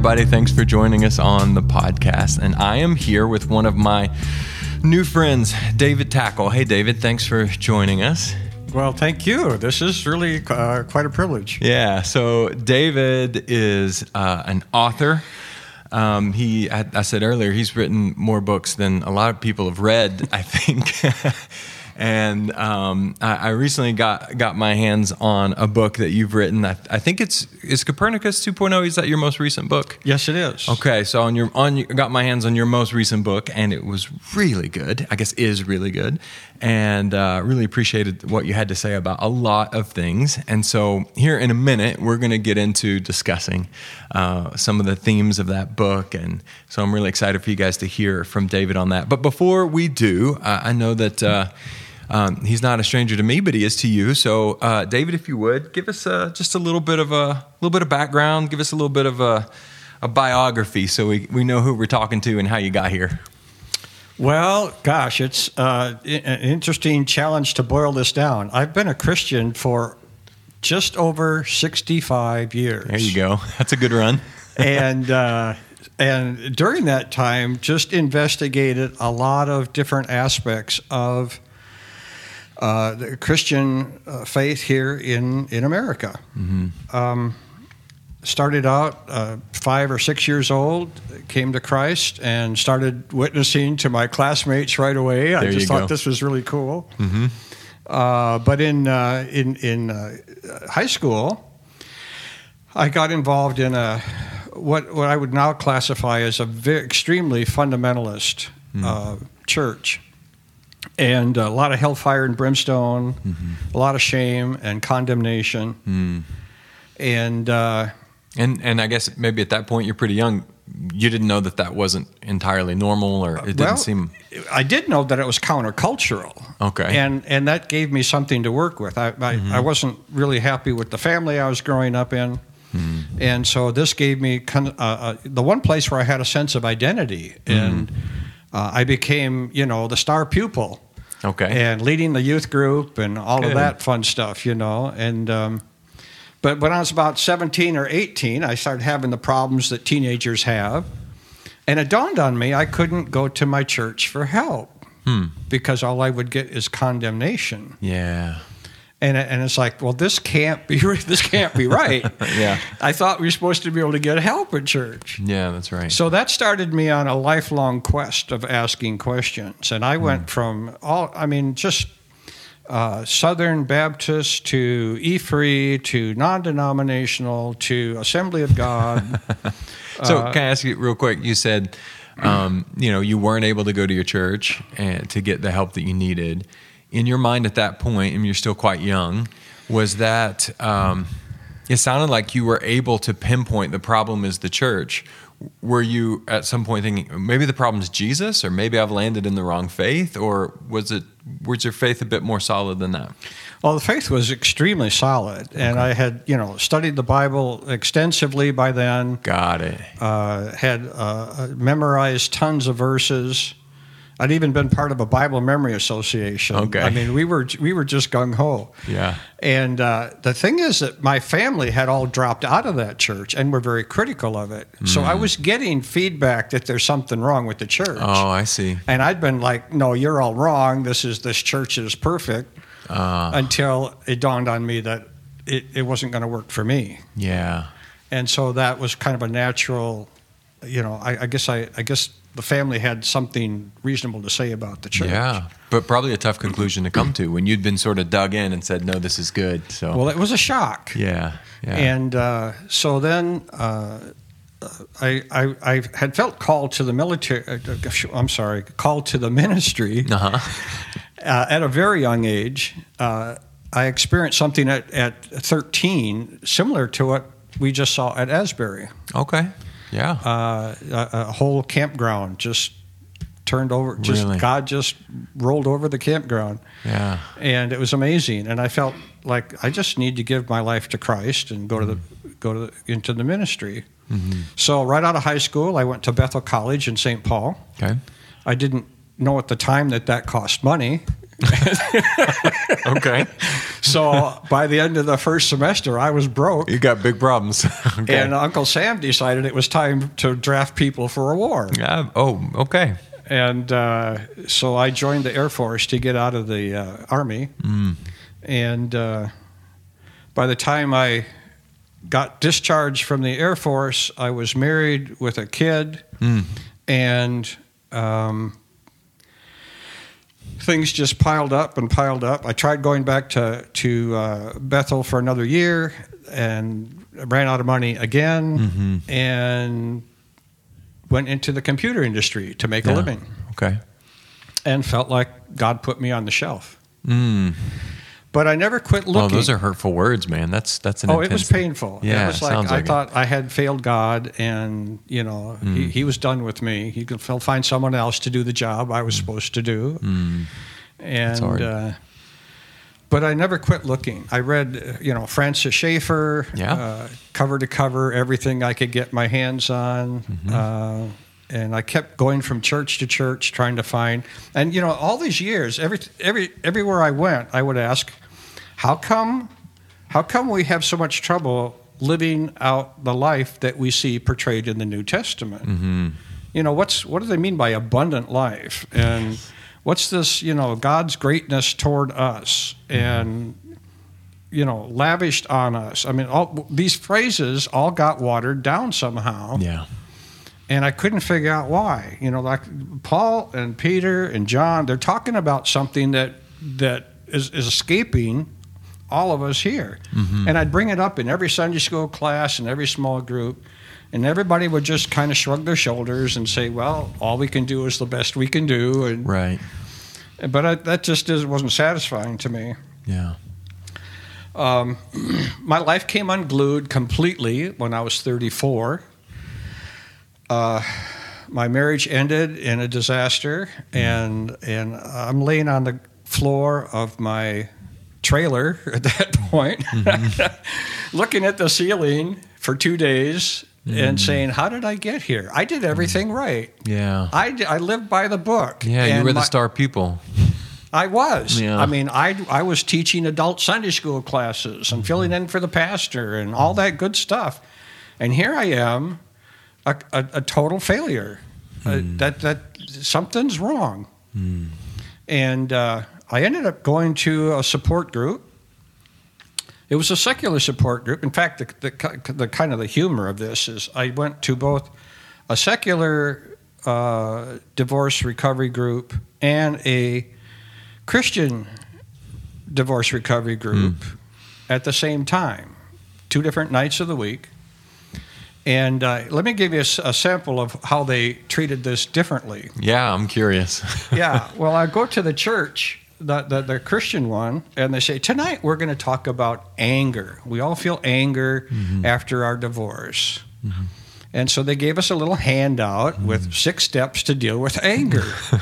everybody. Thanks for joining us on the podcast. And I am here with one of my new friends, David Tackle. Hey, David, thanks for joining us. Well, thank you. This is really quite a privilege. Yeah, so David is an author. I said earlier, he's written more books than a lot of people have read, I think. And I recently got my hands on a book that you've written. I think is Copernicus 2.0. Is that your most recent book? Yes, it is. Okay, so got my hands on your most recent book, and it was really good. I guess is really good, and really appreciated what you had to say about a lot of things. And so here in a minute, we're going to get into discussing some of the themes of that book, and so I'm really excited for you guys to hear from David on that. But before we do, I know that. He's not a stranger to me, but he is to you. So, David, if you would, give us just a little bit of background. Give us a little bit of a biography, so we know who we're talking to and how you got here. Well, gosh, it's an interesting challenge to boil this down. I've been a Christian for just over 65 years. There you go. That's a good run. And during that time, just investigated a lot of different aspects of the Christian faith here in America. Mm-hmm. Started out 5 or 6 years old, came to Christ, and started witnessing to my classmates right away. I just thought this was really cool. Mm-hmm. But in high school, I got involved in what I would now classify as a extremely fundamentalist church. And a lot of hellfire and brimstone, a lot of shame and condemnation. And I guess maybe at that point you're pretty young. You didn't know that wasn't entirely normal, or it didn't seem. I did know that it was countercultural. Okay. And that gave me something to work with. I wasn't really happy with the family I was growing up in. And so this gave me the one place where I had a sense of identity. And I became, the star pupil. Okay. And leading the youth group and all of that fun stuff, And but when I was about 17 or 18, I started having the problems that teenagers have. And it dawned on me I couldn't go to my church for help because all I would get is condemnation. Yeah. And it's like, well, this can't be right. Yeah. I thought we were supposed to be able to get help at church. Yeah, that's right. So that started me on a lifelong quest of asking questions. And I went from Southern Baptist to E-Free to non-denominational to Assembly of God. So can I ask you real quick? You said, you weren't able to go to your church and to get the help that you needed. In your mind at that point, and you're still quite young, was that it sounded like you were able to pinpoint the problem is the church. Were you at some point thinking maybe the problem is Jesus, or maybe I've landed in the wrong faith, or was your faith a bit more solid than that? Well, the faith was extremely solid, and I had studied the Bible extensively by then. Got it. Had memorized tons of verses. I'd even been part of a Bible memory association. Okay. I mean, we were just gung-ho. Yeah. And the thing is that my family had all dropped out of that church and were very critical of it. So I was getting feedback that there's something wrong with the church. Oh, I see. And I'd been like, no, you're all wrong. This church is perfect. Until it dawned on me that it wasn't going to work for me. Yeah. And so that was kind of a natural, I guess the family had something reasonable to say about the church. Yeah, but probably a tough conclusion to come to when you'd been sort of dug in and said, no, this is good. So, well, it was a shock. Yeah. And so then I had felt called to the called to the ministry at a very young age. I experienced something at 13 similar to what we just saw at Asbury. Okay. Yeah. A whole campground just turned over. Really? God just rolled over the campground. Yeah. And it was amazing. And I felt like I just need to give my life to Christ and go into the ministry. Mm-hmm. So right out of high school, I went to Bethel College in St. Paul. Okay. I didn't know at the time that cost money. Okay. So by the end of the first semester, I was broke. You got big problems. Okay. And Uncle Sam decided it was time to draft people for a war. Okay. And so I joined the Air Force to get out of the Army. And by the time I got discharged from the Air Force, I was married with a kid. And things just piled up and piled up. I tried going back to Bethel for another year and ran out of money again and went into the computer industry to make a living. Okay. And felt like God put me on the shelf. But I never quit looking. Oh, those are hurtful words, man. That's an it was painful. Yeah, it was like I thought I had failed God, and he was done with me. He could find someone else to do the job I was supposed to do. And but I never quit looking. I read, Francis Schaeffer, cover to cover, everything I could get my hands on. And I kept going from church to church trying to find. And, all these years, everywhere I went, I would ask, how come we have so much trouble living out the life that we see portrayed in the New Testament? What do they mean by abundant life? And what's this, God's greatness toward us and, lavished on us? I mean, all these phrases all got watered down somehow. Yeah. And I couldn't figure out why. Like Paul and Peter and John, they're talking about something that is escaping all of us here. And I'd bring it up in every Sunday school class and every small group, and everybody would just kind of shrug their shoulders and say, well, all we can do is the best we can do. And, right. But that just wasn't satisfying to me. Yeah. My life came unglued completely when I was 34. My marriage ended in a disaster, and I'm laying on the floor of my trailer at that point, looking at the ceiling for 2 days and saying, how did I get here? I did everything right. Yeah. I lived by the book. Yeah, and you were the star pupil. I was. Yeah. I mean, I was teaching adult Sunday school classes and filling in for the pastor and all that good stuff. And here I am, a total failure. That something's wrong. And I ended up going to a support group. It was a secular support group. In fact, the kind of the humor of this is I went to both a secular divorce recovery group and a Christian divorce recovery group at the same time, 2 different nights of the week. And let me give you a sample of how they treated this differently. Yeah, I'm curious. Yeah, well, I go to the church, the Christian one, and they say, tonight we're going to talk about anger. We all feel anger after our divorce. And so they gave us a little handout with 6 steps to deal with anger.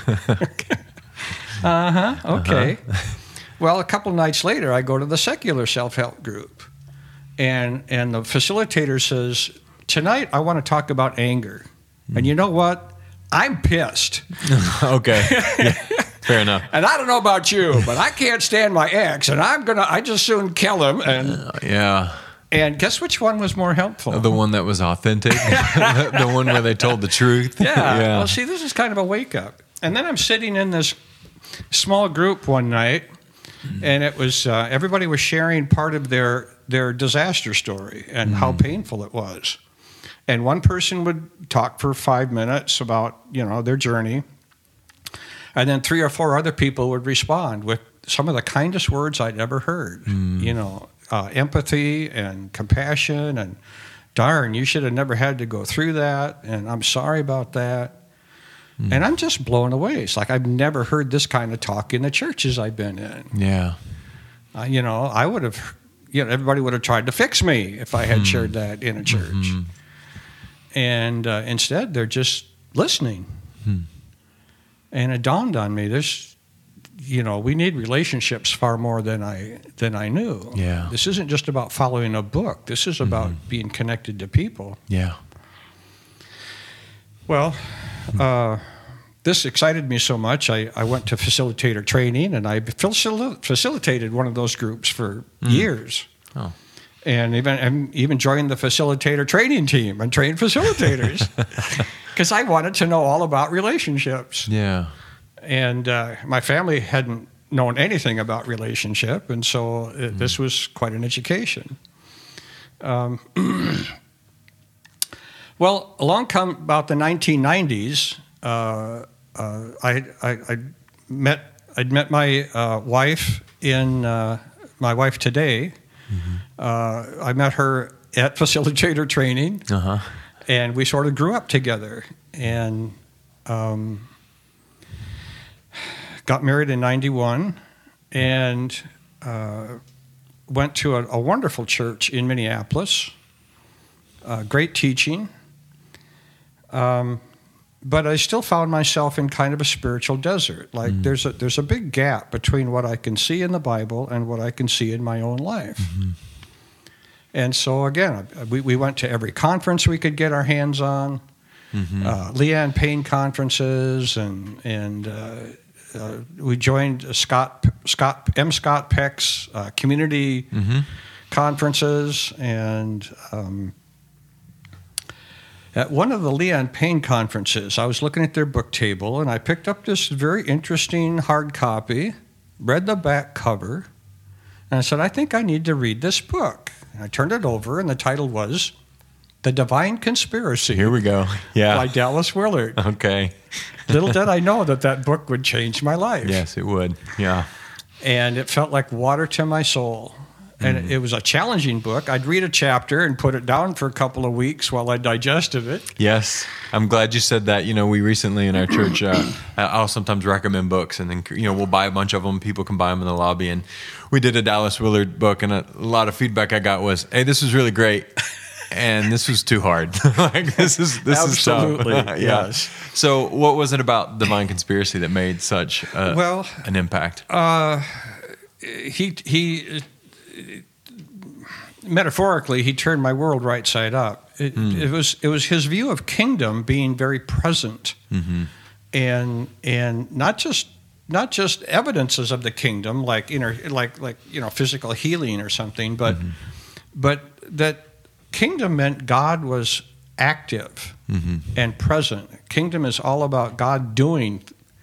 Okay. Well, a couple nights later, I go to the secular self-help group, and the facilitator says, tonight I want to talk about anger. And you know what? I'm pissed. Okay. Yeah, fair enough. And I don't know about you, but I can't stand my ex, and I just soon kill him. And yeah. And guess which one was more helpful? The one that was authentic? The one where they told the truth? Yeah. Well, see, this is kind of a wake-up. And then I'm sitting in this small group one night, and it was everybody was sharing part of their disaster story and how painful it was. And one person would talk for 5 minutes about, their journey. And then 3 or 4 other people would respond with some of the kindest words I'd ever heard. Empathy and compassion and, darn, you should have never had to go through that. And I'm sorry about that. And I'm just blown away. It's like I've never heard this kind of talk in the churches I've been in. Yeah. I would have, everybody would have tried to fix me if I had shared that in a church. And instead, they're just listening. And it dawned on me, we need relationships far more than I knew. Yeah. This isn't just about following a book. This is about being connected to people. Yeah. Well, this excited me so much, I went to facilitator training, and I facilitated one of those groups for years. Oh. And even joined the facilitator training team and trained facilitators because I wanted to know all about relationships. Yeah. And my family hadn't known anything about relationship, and so this was quite an education. Well, along come about the 1990s, I'd met my wife in my wife today. I met her at facilitator training, and we sort of grew up together, and got married in 91, and went to a wonderful church in Minneapolis. Great teaching. But I still found myself in kind of a spiritual desert. Like there's a big gap between what I can see in the Bible and what I can see in my own life. And so again, we went to every conference we could get our hands on, Leanne Payne conferences, and we joined Scott Peck's community conferences, and at one of the Leanne Payne conferences, I was looking at their book table, and I picked up this very interesting hard copy, read the back cover, and I said, I think I need to read this book. And I turned it over, and the title was The Divine Conspiracy. Here we go. Yeah. By Dallas Willard. Okay. Little did I know that book would change my life. Yes, it would. Yeah. And it felt like water to my soul. And it was a challenging book. I'd read a chapter and put it down for a couple of weeks while I digested it. Yes. I'm glad you said that. You know, we recently in our church, I'll sometimes recommend books, and then, we'll buy a bunch of them. People can buy them in the lobby. And we did a Dallas Willard book, and a lot of feedback I got was, hey, this was really great. And this was too hard. This is Absolutely, tough. Yeah. Yes. So what was it about Divine Conspiracy that made such an impact? He metaphorically, he turned my world right side up. It was his view of kingdom being very present, and not just evidences of the kingdom like physical healing or something, but that kingdom meant God was active and present. Kingdom is all about God doing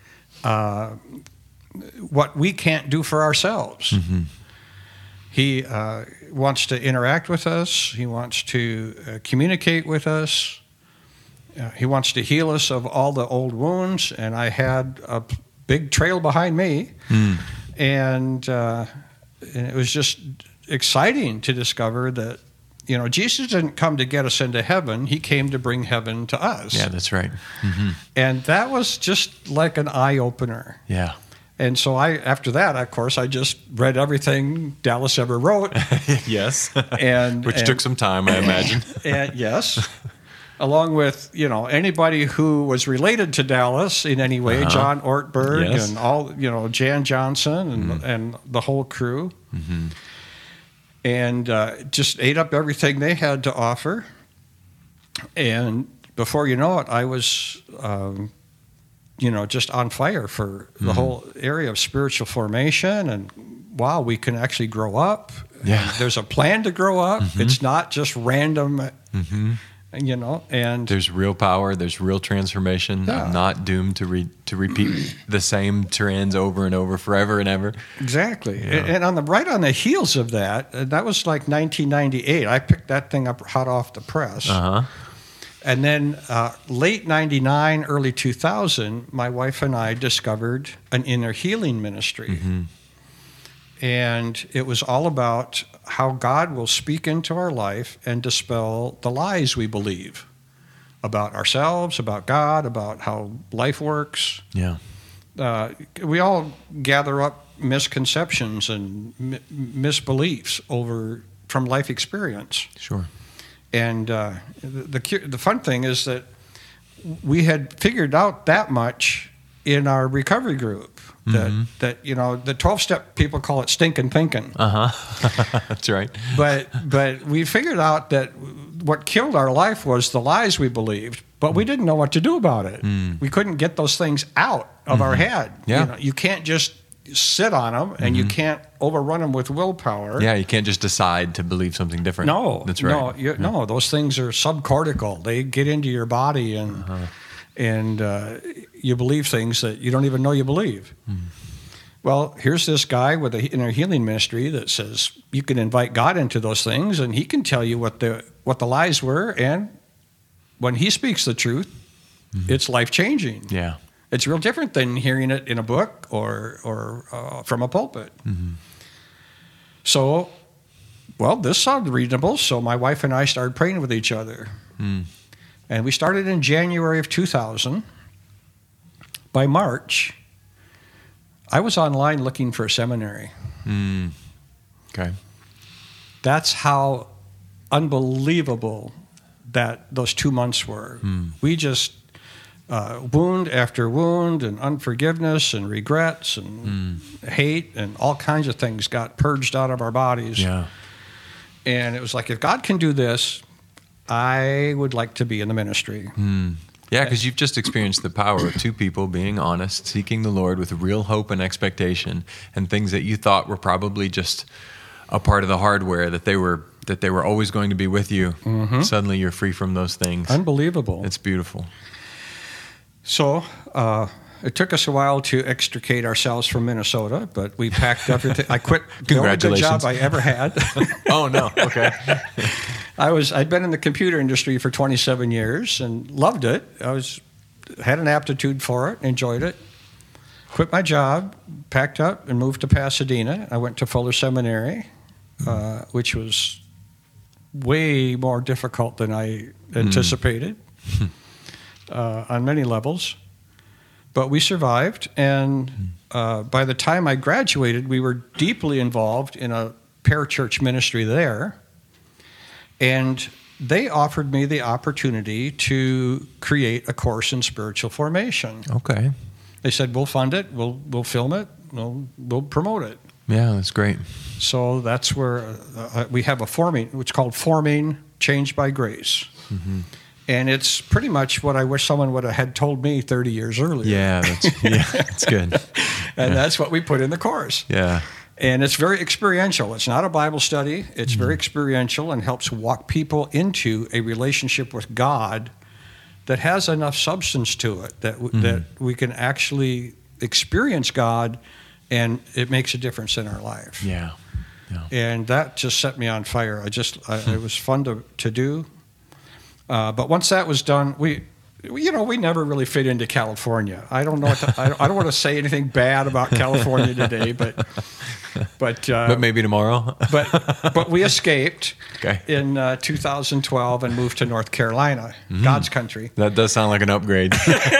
what we can't do for ourselves. He wants to interact with us. He wants to communicate with us. He wants to heal us of all the old wounds. And I had a big trail behind me. And it was just exciting to discover that, Jesus didn't come to get us into heaven. He came to bring heaven to us. Yeah, that's right. And that was just like an eye-opener. Yeah. And so after that, of course, I just read everything Dallas ever wrote. Yes. Which took some time, I imagine. And yes. Along with, anybody who was related to Dallas in any way, John Ortberg and all, Jan Johnson and the whole crew. And just ate up everything they had to offer. And before you know it, I was just on fire for the whole area of spiritual formation. And wow, we can actually grow up. Yeah. And there's a plan to grow up. It's not just random, and there's real power. There's real transformation. Yeah. I'm not doomed to repeat the same trends over and over forever and ever. Exactly. Yeah. And on the heels of that, that was like 1998. I picked that thing up hot off the press. And then late 99, early 2000, my wife and I discovered an inner healing ministry. And it was all about how God will speak into our life and dispel the lies we believe about ourselves, about God, about how life works. Yeah. We all gather up misconceptions and misbeliefs from life experience. Sure. And the fun thing is that we had figured out that much in our recovery group. That the 12-step people call it stinking thinking. That's right. But we figured out that what killed our life was the lies we believed. but we didn't know what to do about it. We couldn't get those things out of our head. Yeah. You can't just sit on them, and you can't overrun them with willpower. Yeah, you can't just decide to believe something different. No, that's right. No, those things are subcortical. They get into your body, and you believe things that you don't even know you believe. Well, here's this guy with in a healing ministry that says you can invite God into those things, and he can tell you what the lies were, and when he speaks the truth, it's life-changing. Yeah. It's real different than hearing it in a book or from a pulpit. So, well, this sounded reasonable, so my wife and I started praying with each other. And we started in January of 2000. By March, I was online looking for a seminary. Okay. That's how unbelievable that those 2 months were. We just, wound after wound and unforgiveness and regrets and hate and all kinds of things got purged out of our bodies. Yeah. And it was like, if God can do this, I would like to be in the ministry. Yeah, because you've just experienced the power of two people being honest, seeking the Lord with real hope and expectation, and things that you thought were probably just a part of the hardware, that they were always going to be with you. Suddenly you're free from those things. Unbelievable. It's beautiful. So it took us a while to extricate ourselves from Minnesota, but we packed everything. I quit the only good job I ever had. Oh, no. Okay. I'd been in the computer industry for 27 years and loved it. Had an aptitude for it, enjoyed it. Quit my job, packed up, and moved to Pasadena. I went to Fuller Seminary, which was way more difficult than I anticipated on many levels. But we survived, and by the time I graduated, we were deeply involved in a parachurch ministry there. And they offered me the opportunity to create a course in spiritual formation. Okay. They said, we'll fund it, we'll film it, we'll promote it. Yeah, that's great. So that's where we have a forming, it's called Forming Changed by Grace. And it's pretty much what I wish someone would have had told me 30 years earlier. Yeah, that's good. And that's what we put in the course. Yeah. And it's very experiential. It's not a Bible study. It's very experiential and helps walk people into a relationship with God that has enough substance to it that we can actually experience God, and it makes a difference in our life. Yeah. And that just set me on fire. It was fun to do. But once that was done, we never really fit into California. I don't know. I don't want to say anything bad about California today, but maybe tomorrow. but we escaped Okay. in 2012 and moved to North Carolina, God's country. That does sound like an upgrade.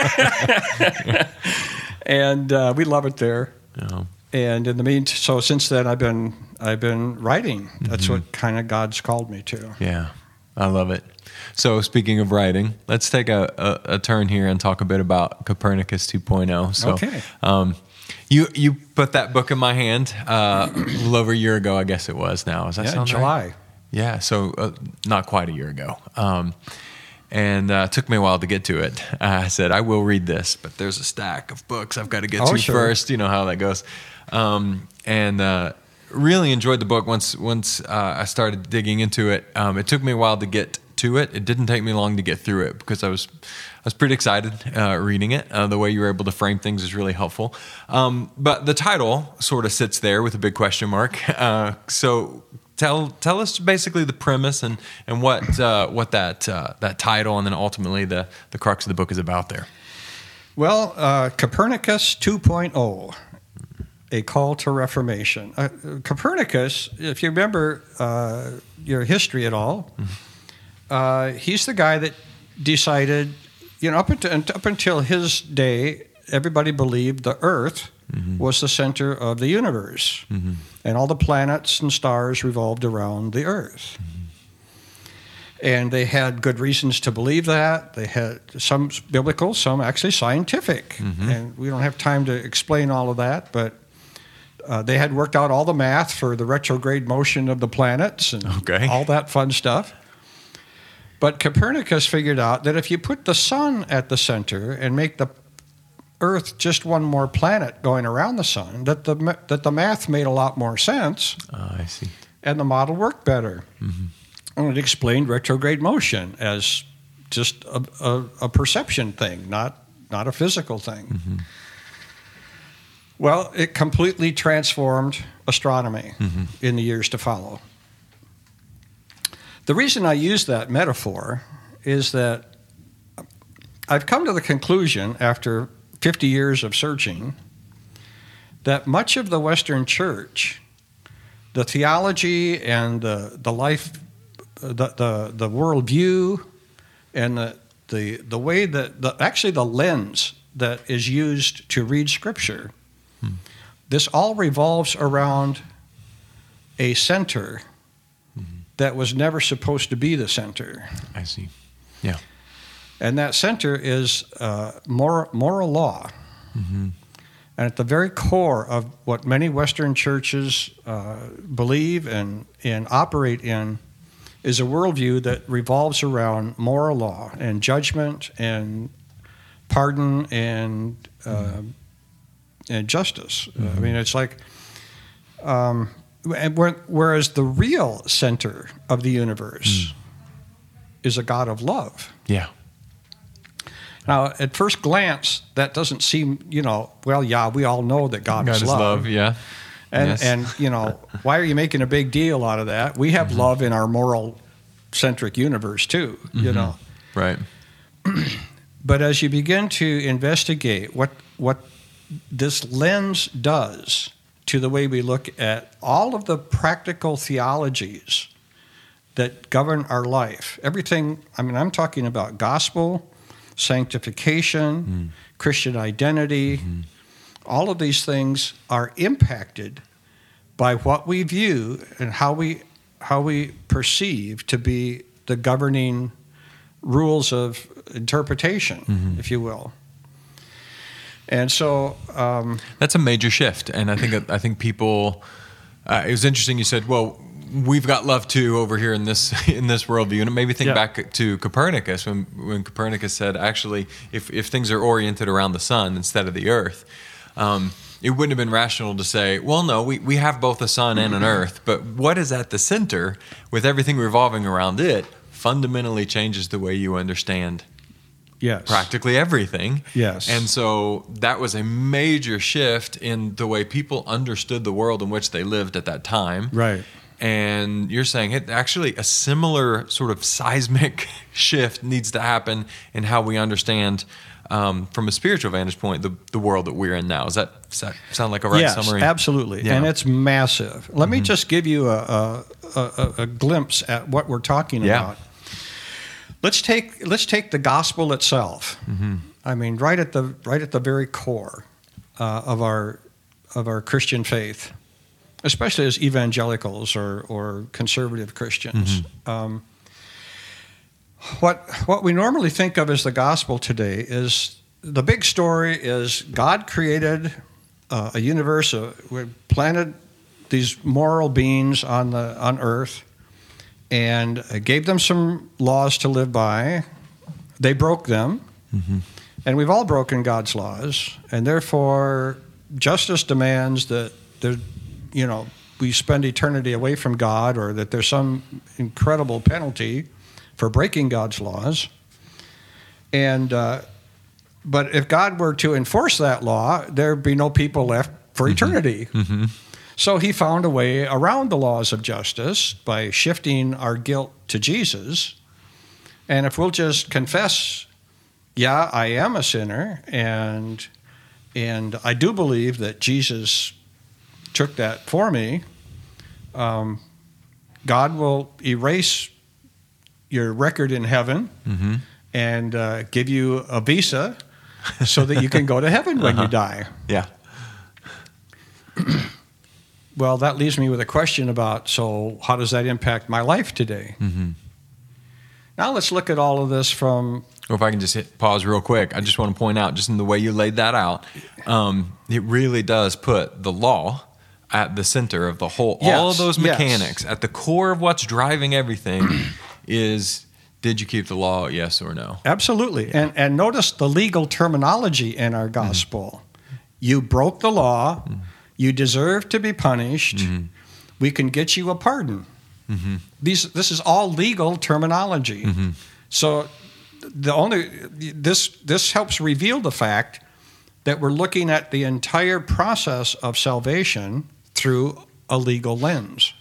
And we love it there. Yeah. And in the meantime, so since then I've been writing. That's what kind of God's called me to. Yeah, I love it. So speaking of writing, let's take a turn here and talk a bit about Copernicus 2.0. So, okay. You put that book in my hand a little over a year ago, I guess it was now. Does that sound July. right? Yeah, so not quite a year ago. And it took me a while to get to it. I said, I will read this, but there's a stack of books I've got to get to first. You know how that goes. Really enjoyed the book once I started digging into it. It took me a while to get to it. It didn't take me long to get through it because I was pretty excited reading it. The way you were able to frame things is really helpful. But the title sort of sits there with a big question mark. So tell us basically the premise and what that title and then ultimately the crux of the book is about there. Well, Copernicus 2.0. A call to reformation. Copernicus, if you remember your history at all, he's the guy that decided, up until his day, everybody believed the Earth was the center of the universe, and all the planets and stars revolved around the Earth. And they had good reasons to believe that. They had some biblical, some actually scientific, and we don't have time to explain all of that, but they had worked out all the math for the retrograde motion of the planets and all that fun stuff. But Copernicus figured out that if you put the sun at the center and make the Earth just one more planet going around the sun, that the math made a lot more sense. I see. And the model worked better. Mm-hmm. And it explained retrograde motion as just a perception thing, not a physical thing. Mm-hmm. Well, it completely transformed astronomy in the years to follow. The reason I use that metaphor is that I've come to the conclusion after 50 years of searching that much of the Western Church, the theology and the life, the worldview, and the way that actually the lens that is used to read Scripture, this all revolves around a center that was never supposed to be the center. I see. Yeah. And that center is moral law. Mm-hmm. And at the very core of what many Western churches believe and operate in is a worldview that revolves around moral law and judgment and pardon and justice. I mean, it's like, whereas the real center of the universe is a God of love. Yeah. Now, at first glance, that doesn't seem, well, yeah, we all know that God is love. Yeah. And why are you making a big deal out of that? We have love in our moral-centric universe, too, Right. But as you begin to investigate what this lens does to the way we look at all of the practical theologies that govern our life, everything, I'm talking about gospel, sanctification, Christian identity, all of these things are impacted by what we view and how we perceive to be the governing rules of interpretation, if you will. And so that's a major shift, and I think people. It was interesting. You said, "Well, we've got love too over here in this worldview," and it made me think back to Copernicus when Copernicus said, actually, if things are oriented around the sun instead of the earth, it wouldn't have been rational to say, well, no, we have both a sun and an earth, but what is at the center with everything revolving around it fundamentally changes the way you understand practically everything. Yes. And so that was a major shift in the way people understood the world in which they lived at that time. Right. And you're saying it actually a similar sort of seismic shift needs to happen in how we understand, from a spiritual vantage point, the world that we're in now. Does that sound like a right summary? Yes, absolutely. Yeah. And it's massive. Let me just give you a glimpse at what we're talking about. Let's take the gospel itself. I mean, right at the very core of our Christian faith, especially as evangelicals or conservative Christians. What we normally think of as the gospel today is the big story is God created a universe, planted these moral beings on earth, and gave them some laws to live by. They broke them, and we've all broken God's laws, and therefore justice demands that we spend eternity away from God, or that there's some incredible penalty for breaking God's laws. And but if God were to enforce that law, there'd be no people left for eternity. So he found a way around the laws of justice by shifting our guilt to Jesus. And if we'll just confess, yeah, I am a sinner, and I do believe that Jesus took that for me, God will erase your record in heaven and give you a visa so that you can go to heaven when you die. Yeah. Well, that leaves me with a question about, so how does that impact my life today? Now let's look at all of this from... Or if I can just pause real quick, I just want to point out, just in the way you laid that out, it really does put the law at the center of the whole, all of those mechanics. At the core of what's driving everything is Did you keep the law? Yes or no? Absolutely. And notice the legal terminology in our gospel. You broke the law. You deserve to be punished. We can get you a pardon. This is all legal terminology. So this helps reveal the fact that we're looking at the entire process of salvation through a legal lens.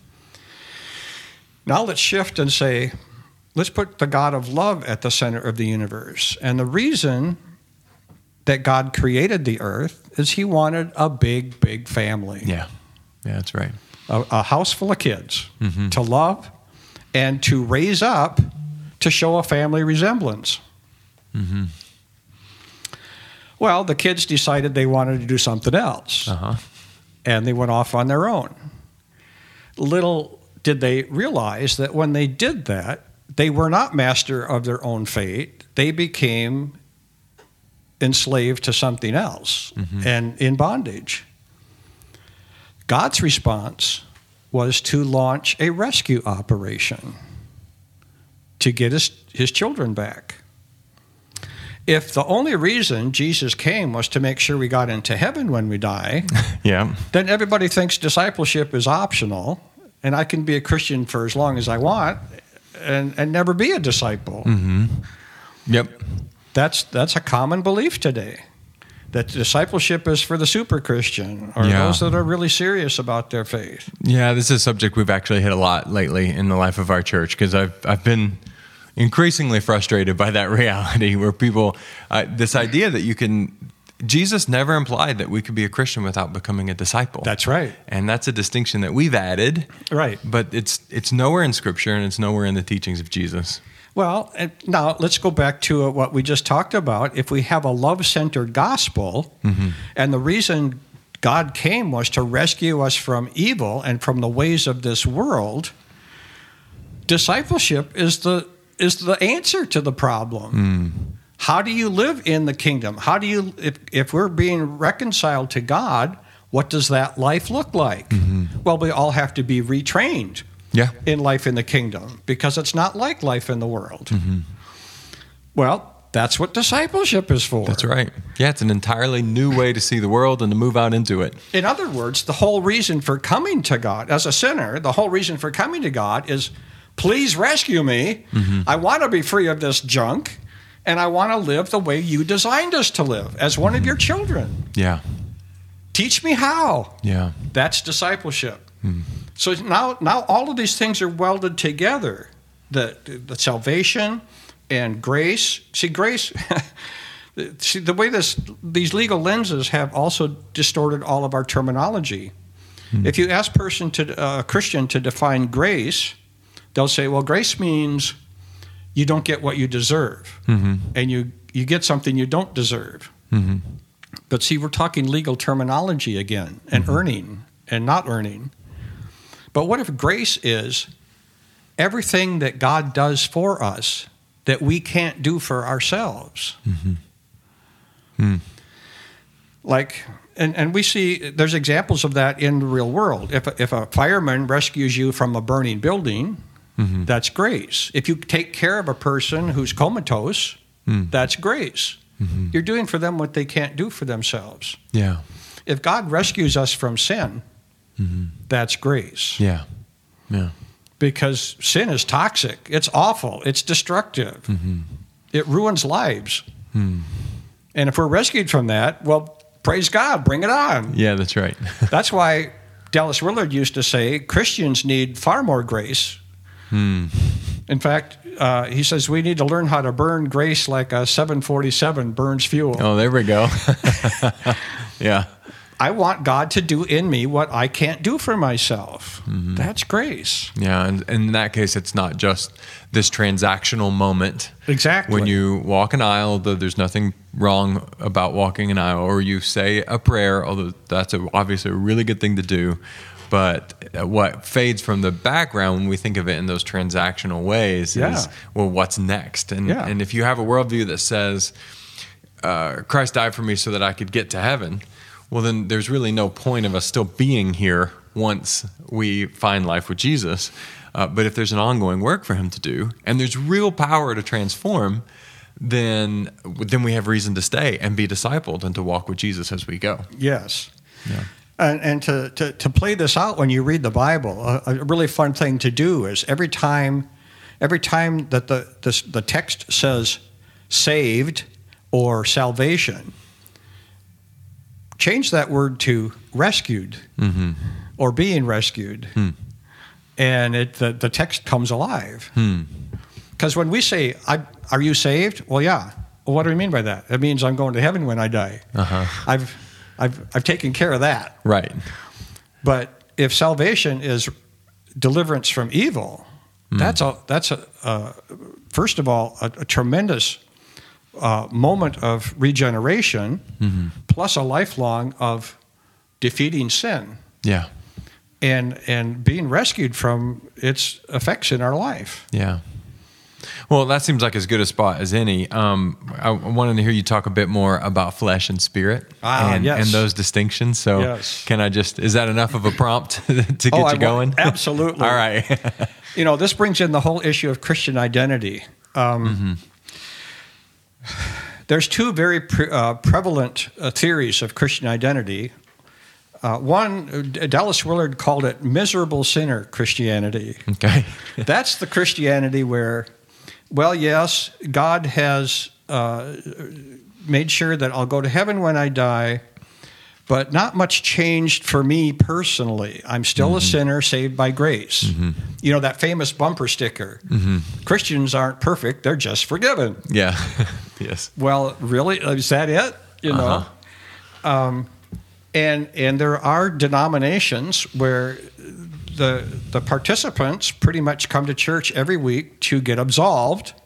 Now let's shift and say, let's put the God of love at the center of the universe. And the reason that God created the earth is he wanted a big, big family. Yeah, that's right. A house full of kids to love and to raise up to show a family resemblance. Well, the kids decided they wanted to do something else. And they went off on their own. Little did they realize that when they did that, they were not master of their own fate. They became enslaved to something else and in bondage. God's response was to launch a rescue operation to get his children back. If the only reason Jesus came was to make sure we got into heaven when we die, then everybody thinks discipleship is optional, and I can be a Christian for as long as I want and never be a disciple. That's a common belief today, that discipleship is for the super Christian or those that are really serious about their faith. Yeah, this is a subject we've actually hit a lot lately in the life of our church, because I've been increasingly frustrated by that reality where people, this idea that you can, Jesus never implied that we could be a Christian without becoming a disciple. That's right. And that's a distinction that we've added. Right. But it's nowhere in Scripture, and it's nowhere in the teachings of Jesus. Well, now let's go back to what we just talked about. If we have a love-centered gospel, and the reason God came was to rescue us from evil and from the ways of this world, discipleship is the answer to the problem. How do you live in the kingdom? How do you, if we're being reconciled to God, what does that life look like? Well, we all have to be retrained in life in the kingdom, because it's not like life in the world. Well, that's what discipleship is for. That's right. Yeah, it's an entirely new way to see the world and to move out into it. In other words, the whole reason for coming to God as a sinner, the whole reason for coming to God is, please rescue me. I want to be free of this junk, and I want to live the way you designed us to live as one of your children. Yeah. Teach me how. Yeah. That's discipleship. So now all of these things are welded together. The salvation and grace. See, grace, the way these legal lenses have also distorted all of our terminology. If you ask a Christian to define grace, they'll say, well, grace means you don't get what you deserve, and you get something you don't deserve. But see, we're talking legal terminology again, and earning and not earning. But what if grace is everything that God does for us that we can't do for ourselves? Like, and we see there's examples of that in the real world. If a fireman rescues you from a burning building, that's grace. If you take care of a person who's comatose, that's grace. You're doing for them what they can't do for themselves. Yeah. If God rescues us from sin, that's grace. Yeah. Because sin is toxic. It's awful. It's destructive. It ruins lives. And if we're rescued from that, well, praise God, bring it on. Yeah, that's right. That's why Dallas Willard used to say Christians need far more grace. In fact, he says we need to learn how to burn grace like a 747 burns fuel. Oh, there we go. Yeah. I want God to do in me what I can't do for myself. That's grace. Yeah, and in that case, it's not just this transactional moment. Exactly. When you walk an aisle, though there's nothing wrong about walking an aisle, or you say a prayer, although that's obviously a really good thing to do. But what fades from the background when we think of it in those transactional ways is, well, what's next? And if you have a worldview that says, Christ died for me so that I could get to heaven, well, then there's really no point of us still being here once we find life with Jesus. But if there's an ongoing work for him to do, and there's real power to transform, then we have reason to stay and be discipled and to walk with Jesus as we go. Yes. Yeah. And to play this out when you read the Bible, a really fun thing to do is every time that the text says saved or salvation, change that word to rescued or being rescued, and the text comes alive. Because when we say, "Are you saved?" Well, yeah. Well, what do we mean by that? It means I'm going to heaven when I die. I've taken care of that. Right. But if salvation is deliverance from evil, that's first of all a tremendous moment of regeneration, plus a lifelong of defeating sin. Yeah. And being rescued from its effects in our life. Yeah. Well, that seems like as good a spot as any. I wanted to hear you talk a bit more about flesh and spirit and those distinctions. So can I is that enough of a prompt to get you going? Absolutely. All right. This brings in the whole issue of Christian identity. There's two very prevalent theories of Christian identity. One, Dallas Willard called it miserable sinner Christianity. Okay. That's the Christianity where, well, yes, God has made sure that I'll go to heaven when I die, but not much changed for me personally. I'm still a sinner saved by grace. That famous bumper sticker. Christians aren't perfect, they're just forgiven. Yeah. Yes. Well, really? Is that it? And there are denominations where the participants pretty much come to church every week to get absolved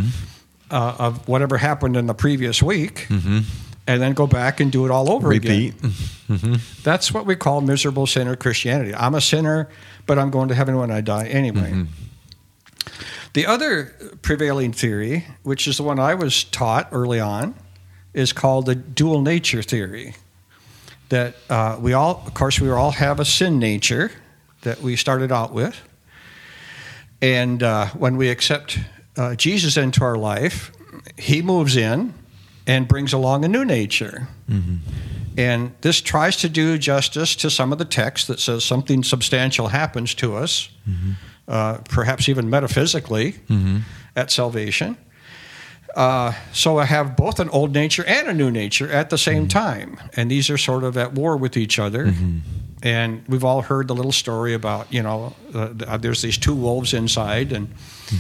of whatever happened in the previous week, and then go back and do it all over again. That's what we call miserable sinner Christianity. I'm a sinner, but I'm going to heaven when I die anyway. The other prevailing theory, which is the one I was taught early on, is called the dual nature theory. That we all have a sin nature that we started out with. And when we accept Jesus into our life, he moves in and brings along a new nature. And this tries to do justice to some of the text that says something substantial happens to us, perhaps even metaphysically, at salvation. So I have both an old nature and a new nature at the same time. And these are sort of at war with each other. And we've all heard the little story about, there's these two wolves inside, and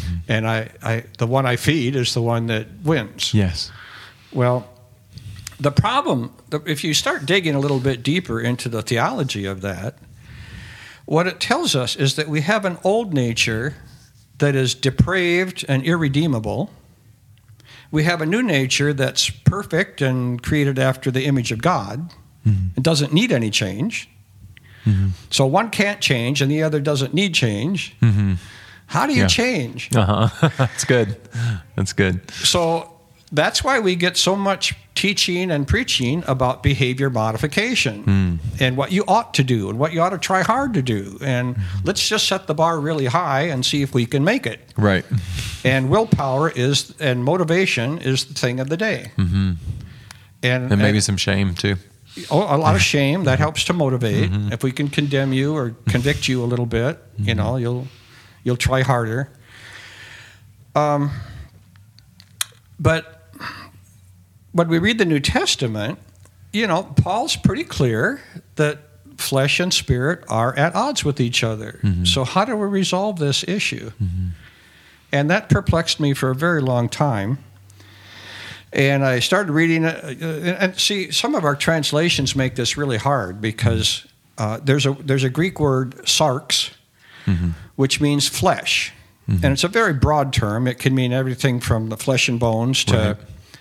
the one I feed is the one that wins. Yes. Well, the problem, if you start digging a little bit deeper into the theology of that, what it tells us is that we have an old nature that is depraved and irredeemable. We have a new nature that's perfect and created after the image of God. It doesn't need any change. So one can't change and the other doesn't need change. How do you change? That's good. That's good. So that's why we get so much teaching and preaching about behavior modification and what you ought to do and what you ought to try hard to do. And let's just set the bar really high and see if we can make it. Right. And willpower and motivation is the thing of the day. And maybe some shame too. A lot of shame. That helps to motivate. If we can condemn you or convict you a little bit, you'll try harder. But when we read the New Testament, Paul's pretty clear that flesh and spirit are at odds with each other. So how do we resolve this issue? And that perplexed me for a very long time. And I started reading it. And see, some of our translations make this really hard because there's a Greek word, sarx, which means flesh. And it's a very broad term. It can mean everything from the flesh and bones to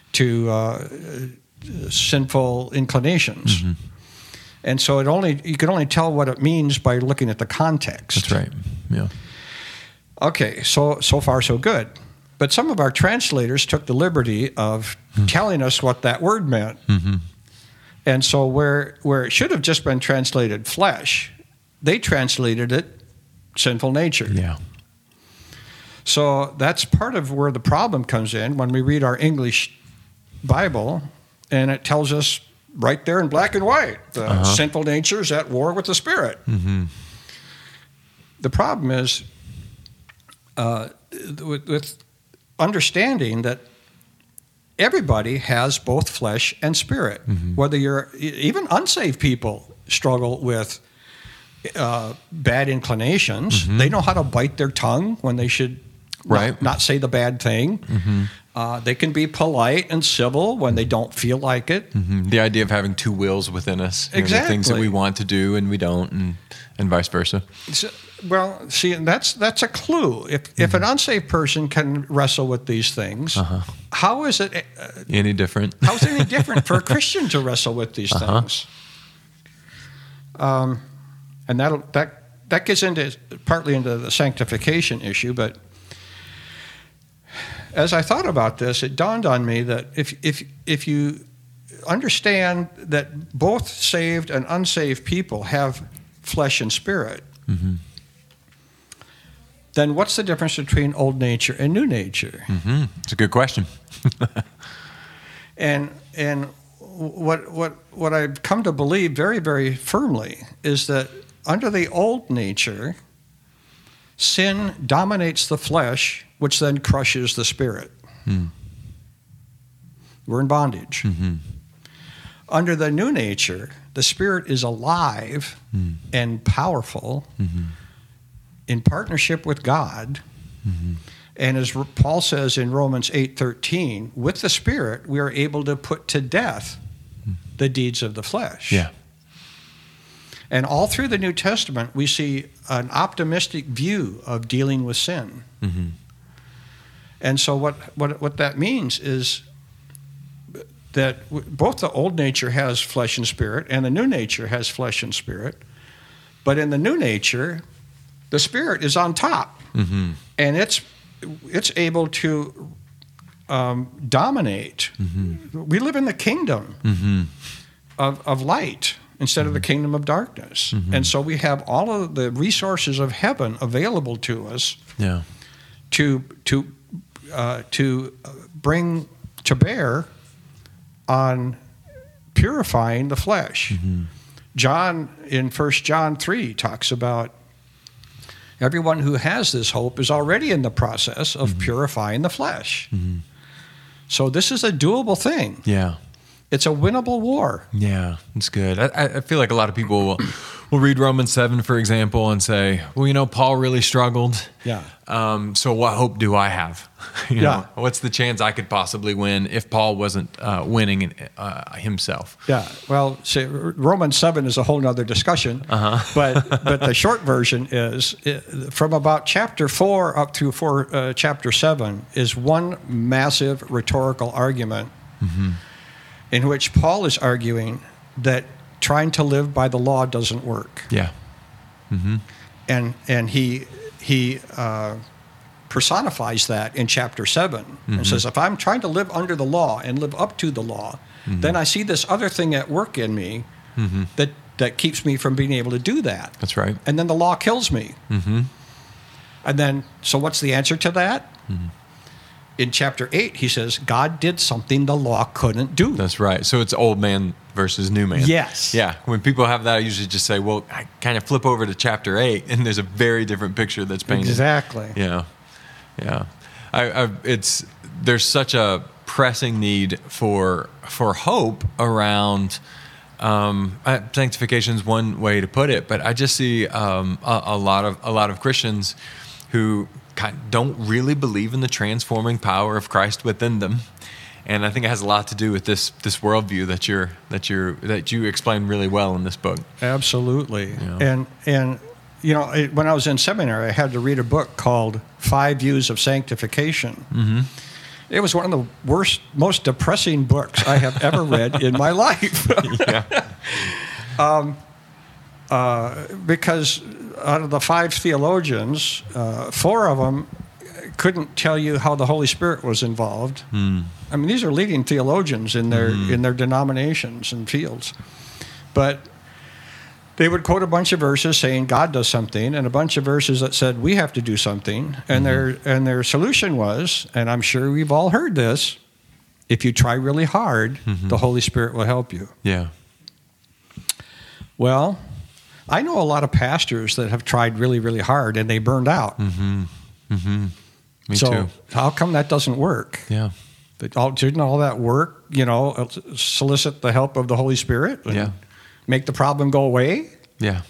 sinful inclinations. And so you can only tell what it means by looking at the context. That's right. Yeah. Okay, so far so good. But some of our translators took the liberty of telling us what that word meant. And so where it should have just been translated flesh, they translated it sinful nature. Yeah. So that's part of where the problem comes in when we read our English Bible, and it tells us right there in black and white, the sinful nature is at war with the Spirit. Mm-hmm. The problem is with understanding that everybody has both flesh and spirit. Mm-hmm. Whether even unsaved people struggle with bad inclinations. Mm-hmm. They know how to bite their tongue when they should not say the bad thing. Mm-hmm. They can be polite and civil when they don't feel like it. Mm-hmm. The idea of having two wills within us. Exactly. The things that we want to do and we don't, and vice versa. So, well, see, that's a clue. If an unsaved person can wrestle with these things, how is it any different? How is it any different for a Christian to wrestle with these things? And that gets partly into the sanctification issue. But as I thought about this, it dawned on me that if you understand that both saved and unsaved people have flesh and spirit, mm-hmm. then what's the difference between old nature and new nature? Mm-hmm. It's a good question. and what I've come to believe very, very firmly is that under the old nature, sin dominates the flesh, which then crushes the spirit. We're in bondage. Mm-hmm. Under the new nature, the spirit is alive and powerful in partnership with God. And as Paul says in Romans 8:13, with the Spirit, we are able to put to death the deeds of the flesh. Yeah. And all through the New Testament, we see an optimistic view of dealing with sin. And so what that means is that both the old nature has flesh and spirit, and the new nature has flesh and spirit. But in the new nature, the spirit is on top, and it's able to dominate. We live in the kingdom of light instead of the kingdom of darkness, and so we have all of the resources of heaven available to us to bring to bear on purifying the flesh. John, in 1 John 3, talks about everyone who has this hope is already in the process of purifying the flesh. So this is a doable thing. Yeah. It's a winnable war. Yeah, it's good. I feel like a lot of people will read Romans 7, for example, and say, well, Paul really struggled. Yeah. So what hope do I have? You know, what's the chance I could possibly win if Paul wasn't winning himself? Yeah. Well, see, Romans 7 is a whole other discussion. But the short version is from about chapter 4 up through chapter 7 is one massive rhetorical argument in which Paul is arguing that trying to live by the law doesn't work. Yeah. And he personifies that in chapter 7 and says, if I'm trying to live under the law and live up to the law, then I see this other thing at work in me that keeps me from being able to do that. That's right. And then the law kills me. And then, so what's the answer to that? In chapter 8, he says, God did something the law couldn't do. That's right. So it's old man versus new man. Yes. Yeah. When people have that, I usually just say, well, I kind of flip over to chapter 8, and there's a very different picture that's painted. Exactly. Yeah. Yeah. There's such a pressing need for hope around sanctification is one way to put it, but I just see a lot of Christians who don't really believe in the transforming power of Christ within them, and I think it has a lot to do with this worldview that you explain really well in this book. Absolutely, and when I was in seminary, I had to read a book called 5 Views of Sanctification. It was one of the most depressing books I have ever read in my life. Because out of the 5 theologians, 4 of them couldn't tell you how the Holy Spirit was involved. I mean, these are leading theologians in their denominations and fields, but They would quote a bunch of verses saying God does something, and a bunch of verses that said we have to do something. And their solution was, and I'm sure we've all heard this, if you try really hard, the Holy Spirit will help you. Yeah. Well, I know a lot of pastors that have tried really, really hard and they burned out. Me so too. How come that doesn't work? Yeah. Didn't all that work, solicit the help of the Holy Spirit and make the problem go away? Yeah.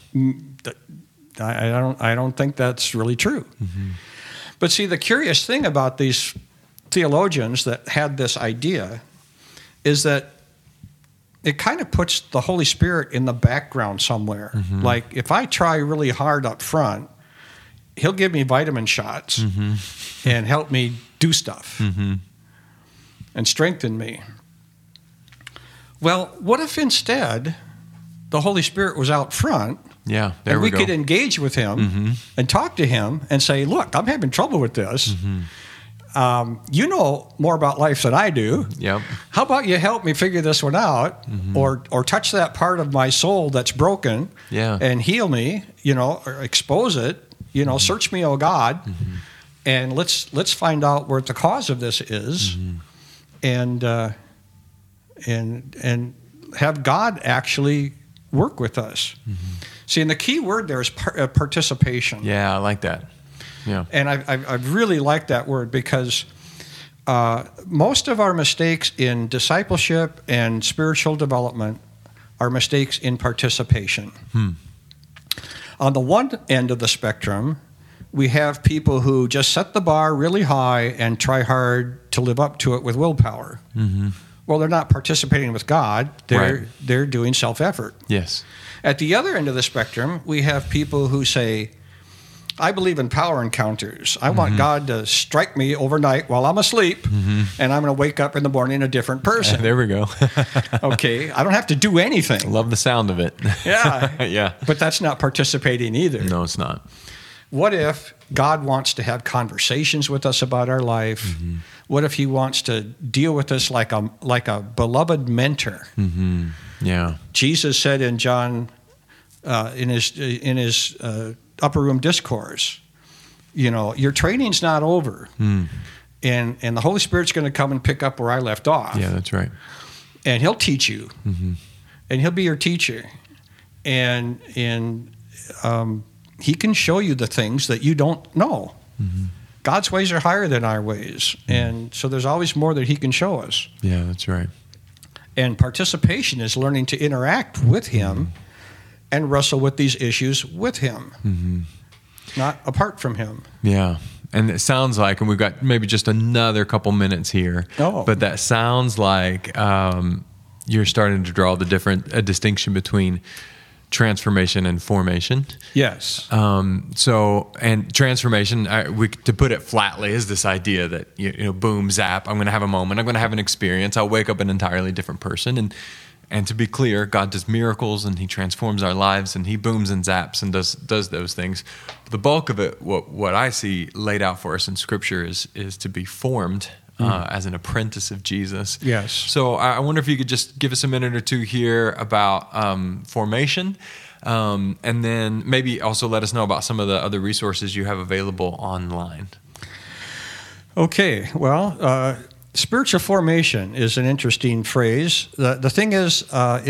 I don't think that's really true. But see, the curious thing about these theologians that had this idea is that it kind of puts the Holy Spirit in the background somewhere. Like if I try really hard up front, he'll give me vitamin shots and help me do stuff and strengthen me. Well, what if instead the Holy Spirit was out front? Yeah, there and we go. could engage with him and talk to him and say, look, I'm having trouble with this. You know more about life than I do. Yep. How about you help me figure this one out, or touch that part of my soul that's broken, and heal me, or expose it, search me, oh God, and let's find out where the cause of this is, and have God actually work with us. See, and the key word there is participation. Yeah, I like that. Yeah. And I really like that word because most of our mistakes in discipleship and spiritual development are mistakes in participation. On the one end of the spectrum, we have people who just set the bar really high and try hard to live up to it with willpower. Well, they're not participating with God. They're doing self-effort. Yes. At the other end of the spectrum, we have people who say, I believe in power encounters. I want God to strike me overnight while I'm asleep, and I'm going to wake up in the morning a different person. There we go. Okay, I don't have to do anything. Love the sound of it. Yeah. Yeah. But that's not participating either. No, it's not. What if God wants to have conversations with us about our life? What if he wants to deal with us like a beloved mentor? Yeah. Jesus said in John, in his upper room discourse, your training's not over, and the Holy Spirit's going to come and pick up where I left off. Yeah, that's right. And he'll teach you, and he'll be your teacher, and he can show you the things that you don't know. God's ways are higher than our ways, and so there's always more that he can show us. Yeah, that's right. And participation is learning to interact with him and wrestle with these issues with him, not apart from him. Yeah. And it sounds like, and we've got maybe just another couple minutes here, but that sounds like you're starting to draw a distinction between transformation and formation. Yes. And transformation, to put it flatly, is this idea that, boom, zap, I'm going to have a moment, I'm going to have an experience, I'll wake up an entirely different person. And to be clear, God does miracles and he transforms our lives and he booms and zaps and does those things. The bulk of it, what I see laid out for us in Scripture is to be formed as an apprentice of Jesus. Yes. So I wonder if you could just give us a minute or two here about formation, and then maybe also let us know about some of the other resources you have available online. Okay. Well, spiritual formation is an interesting phrase. The thing is,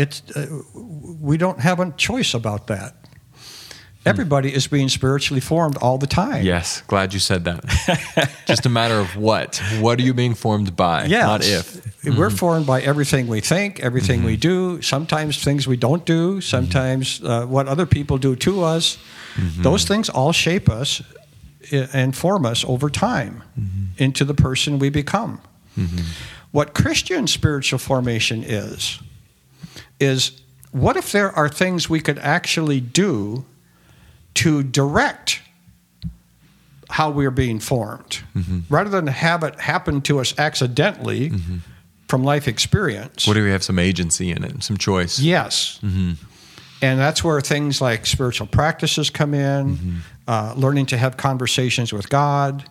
we don't have a choice about that. Everybody is being spiritually formed all the time. Yes, glad you said that. Just a matter of what. What are you being formed by, not if. We're formed by everything we think, everything we do, sometimes things we don't do, sometimes what other people do to us. Those things all shape us and form us over time into the person we become. What Christian spiritual formation is what if there are things we could actually do to direct how we're being formed, rather than have it happen to us accidentally from life experience? What do we have some agency in it, some choice? Yes. And that's where things like spiritual practices come in, learning to have conversations with God,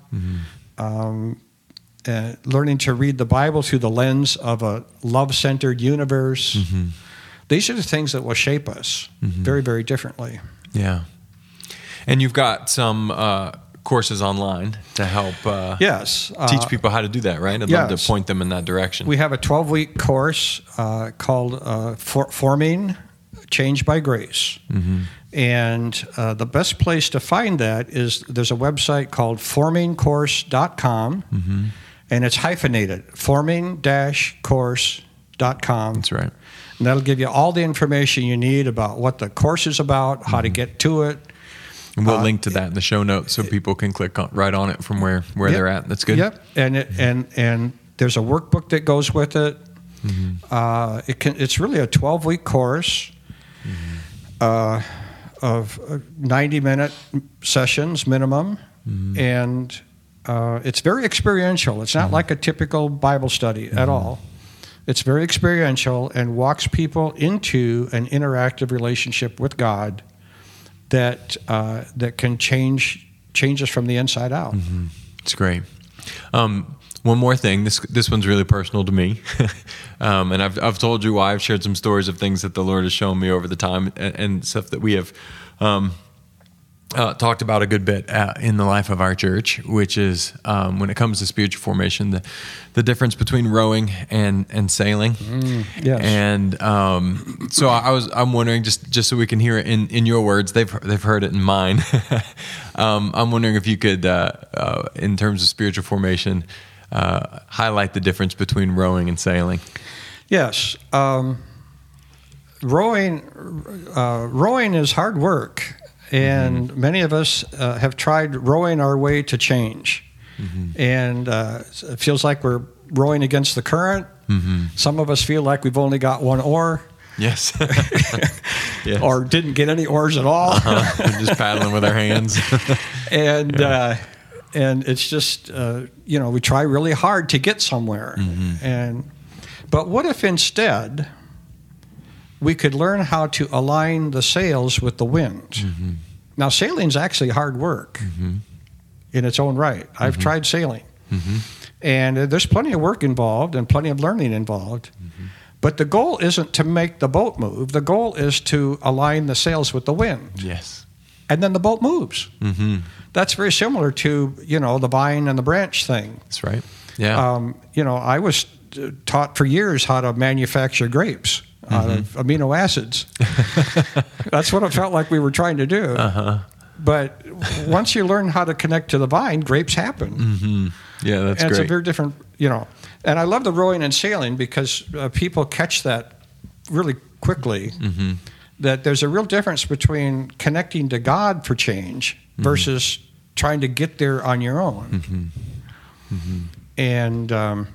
learning to read the Bible through the lens of a love-centered universe, these are the things that will shape us very, very differently. Yeah. And you've got some courses online to help yes. teach people how to do that, right? I'd love to point them in that direction. We have a 12-week course called Forming Change by Grace. And the best place to find that is there's a website called formingcourse.com, and it's hyphenated, forming-course.com. That's right. And that'll give you all the information you need about what the course is about, how to get to it. And we'll link to that in the show notes so people can click right on it from where they're at. That's good. Yep. And there's a workbook that goes with it. It's really a 12-week course of 90-minute sessions minimum, and it's very experiential. It's not like a typical Bible study at all. It's very experiential and walks people into an interactive relationship with God that can change us from the inside out. It's great. One more thing. This one's really personal to me, and I've told you why. I've shared some stories of things that the Lord has shown me over the time, and stuff that we have talked about a good bit in the life of our church, which is when it comes to spiritual formation, the difference between rowing and sailing. Yes. And so I'm wondering, just so we can hear it in your words, they've heard it in mine. I'm wondering if you could, in terms of spiritual formation, highlight the difference between rowing and sailing. Yes. Rowing is hard work. And many of us have tried rowing our way to change. And it feels like we're rowing against the current. Some of us feel like we've only got one oar. Yes. Yes. Or didn't get any oars at all. We're just paddling with our hands. And it's just, we try really hard to get somewhere. But what if instead we could learn how to align the sails with the wind? Now, sailing's actually hard work in its own right. I've tried sailing. And there's plenty of work involved and plenty of learning involved. But the goal isn't to make the boat move. The goal is to align the sails with the wind. Yes. And then the boat moves. That's very similar to, the vine and the branch thing. That's right. Yeah. I was taught for years how to manufacture grapes out of amino acids. That's what it felt like we were trying to do. But once you learn how to connect to the vine, grapes happen. Yeah, that's and great. It's a very different, And I love the rowing and sailing because people catch that really quickly, that there's a real difference between connecting to God for change versus trying to get there on your own. And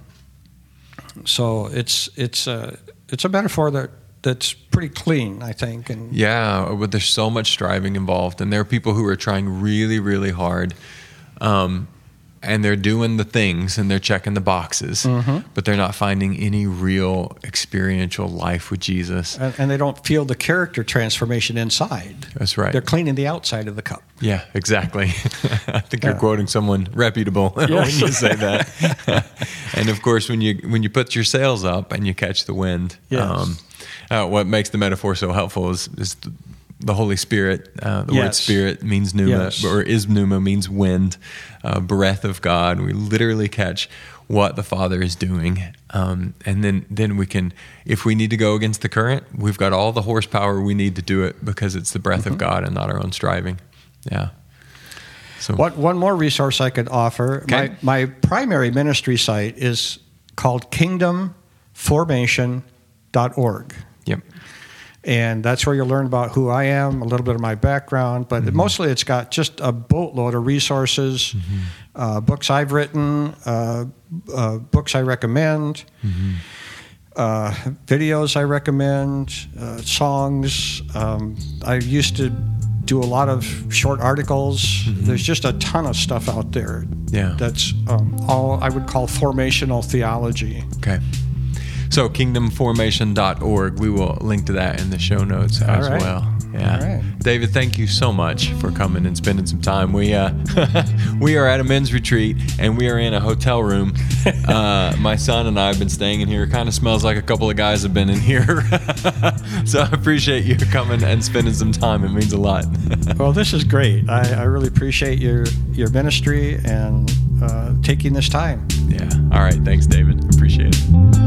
so it's a metaphor that's pretty clean, I think. And yeah, but there's so much striving involved, and there are people who are trying really, really hard, and they're doing the things and they're checking the boxes, but they're not finding any real experiential life with Jesus. And they don't feel the character transformation inside. That's right. They're cleaning the outside of the cup. Yeah, exactly. I think you're quoting someone reputable when you say that. And of course, when you put your sails up and you catch the wind, what makes the metaphor so helpful is the Holy Spirit. The word Spirit means pneuma, or is pneuma, means wind, breath of God. We literally catch what the Father is doing, and then we can, if we need to go against the current, we've got all the horsepower we need to do it because it's the breath of God and not our own striving. Yeah. So one more resource I could offer. Okay. My primary ministry site is called kingdomformation.org. Yep. And that's where you'll learn about who I am, a little bit of my background, but mostly it's got just a boatload of resources, books I've written, books I recommend, videos I recommend, songs. I used to do a lot of short articles. There's just a ton of stuff out there that's all I would call formational theology. Okay. So kingdomformation.org, we will link to that in the show notes as well. Yeah. All right. David, thank you so much for coming and spending some time. We we are at a men's retreat, and we are in a hotel room. My son and I have been staying in here. It kind of smells like a couple of guys have been in here. So I appreciate you coming and spending some time. It means a lot. Well, this is great. I really appreciate your ministry and taking this time. Yeah. All right. Thanks, David. Appreciate it.